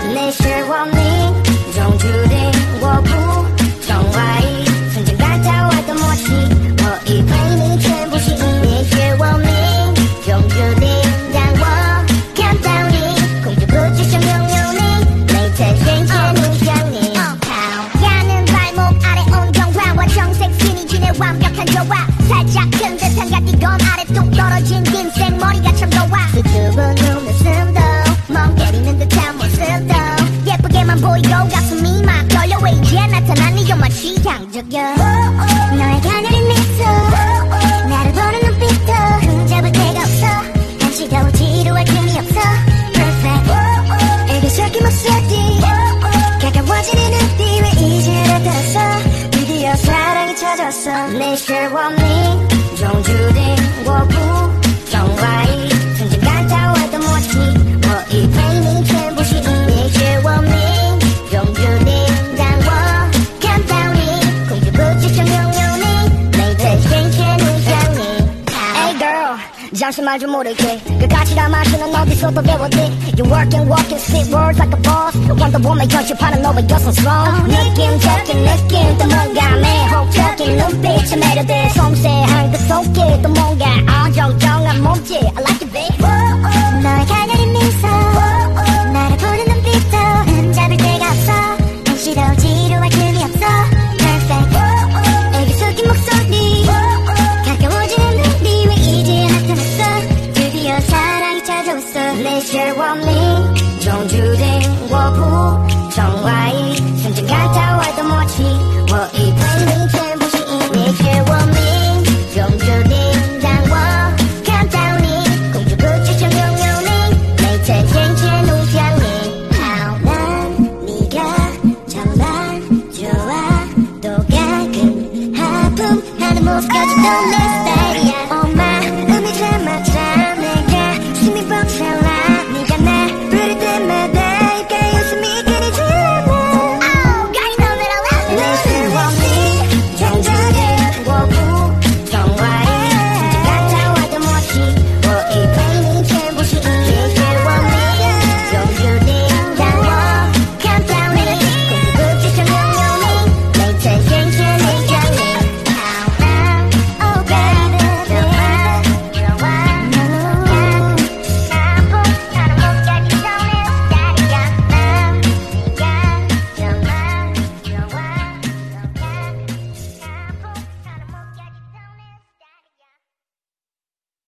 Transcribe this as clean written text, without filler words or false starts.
你是我命中注定，我不成为曾经该在外的默契，我已被你全部吸引。你是我命中注定，让我看到你，控制不住想拥有你，每次瞬间都想你。가는 발목 아래 온경화와 정색 스니진의 완벽한 조화, 살짝 큰 듯한 가디건 아래 뚝 떨어진 긴 머리가 참 좋아. 수줍은 눈웃음도 멍 때리는 듯한 모습도 예쁘게만 보이고 가슴이 막 떨려. 왜 이제 나타난 네 요마치 향적여. 너의 가녀린 미소, 나를 보는 눈빛도 흠잡을 데가 없어. 한시도 지루할 틈이 없어. Perfect 애교적인 목소리, 가까워지는 눈빛 왜 이제 나타났어. 드디어 사랑이 찾았어. 你是我命中注定，我不成为曾经该在外的默契，我已被你全部吸引。你是我命中注定，让我看到你，控制不住想拥有你，每次瞬间都想你。Hey girl 잠시만 좀 모를게 끝까지라 마시는 어디서도 배웠지. You working walking spit words like a boss. 원더우먼 현실파는 너의 여성스러운 느낌적인 느낌, 또 뭔가 매혹적인 눈빛에 매료돼 섬세한 그 속에 또 뭔가 어정쩡한 몸짓. I like it babe. 너의 가녀린 미소, 나를 보는 눈빛도 흠잡을 데가 없어. 한시도 지루할 틈이 없어. Perfect 애교적인 목소리, 가까워지는 눈빛 왜 이제 나타났어. 드디어 사랑이 찾아왔어. 你是我命中注定，我不成为曾经该在外的默契，我已被你全部吸引。你是我命中注定，让我看到你，控制不住想拥有你，每次瞬间都想你。난 네가 정말 좋아. 또 가끔 하품하는 모습까지 또 내